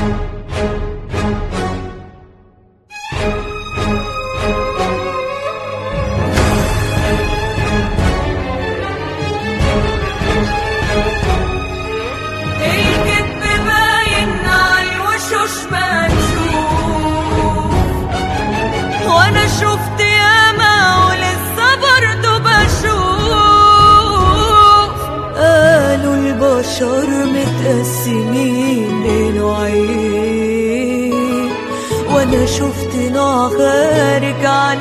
شفت ياما ولسه برضه بشوف. قالوا البشر متقسمين لنوعين، وانا شفت نوع خارج عن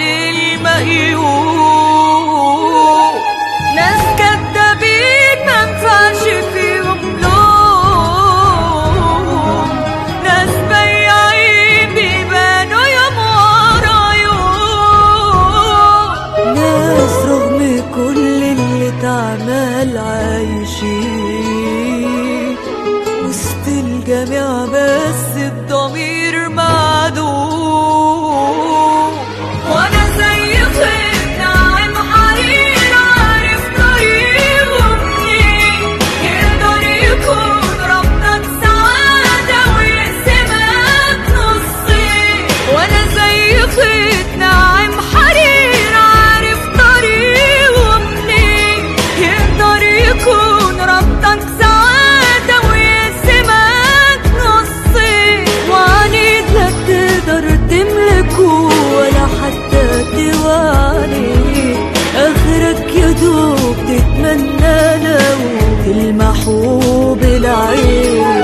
المأيوب. ناس كدابين منفعش فيهم لوم، ناس بياعين بيبانوا يوم ورا يوم، ناس رغم كل اللي اتعمل عايشين وسط الجميع بس الضمير معدوم. وانا زي خيط ناعم حرير عارف طريقه منين، يقدر يكون ربطك سعادة ويقسمك نصين. وانا زي خيط ناعم حرير عارف طريقه منين، يقدر يكون ربطك سعادة ويقسمك نصين. وعنيد لا تقدر تملكه ولا حتى تواليه، اخرك يدوب تتمنى لو تلمحه بالعين.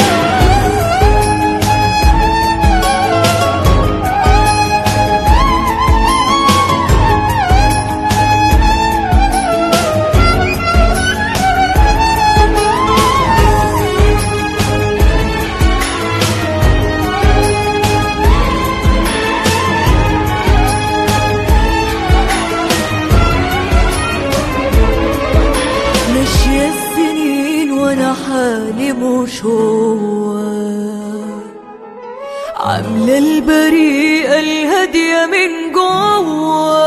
ماشية السنين وانا حالي مش هو، عاملة البريئة الهادية من جوا،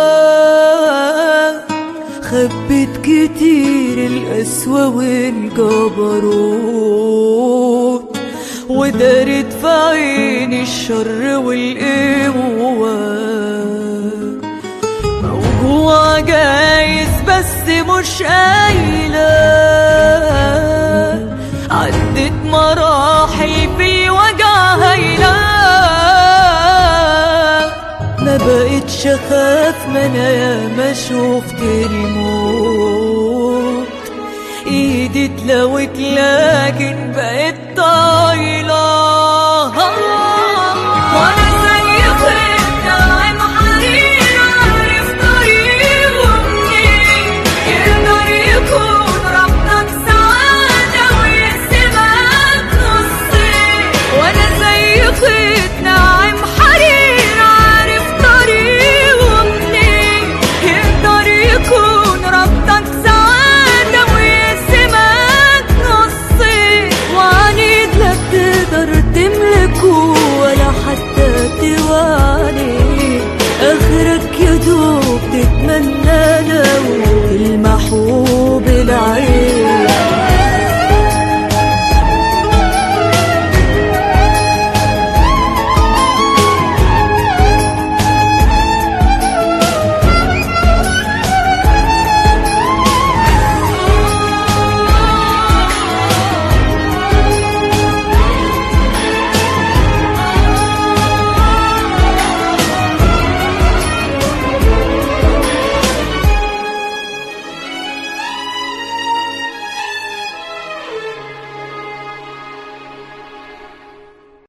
خبت كتير القسوة والجبروت، ودارت في عيني الشر والقوة. موجوع جايز بس مش قايلة، عدت مراحل في وجع هايلة. ما بقتش اخاف ما انا ياما شفت الموت، ايدي اتلوت لكن بقت طايلة.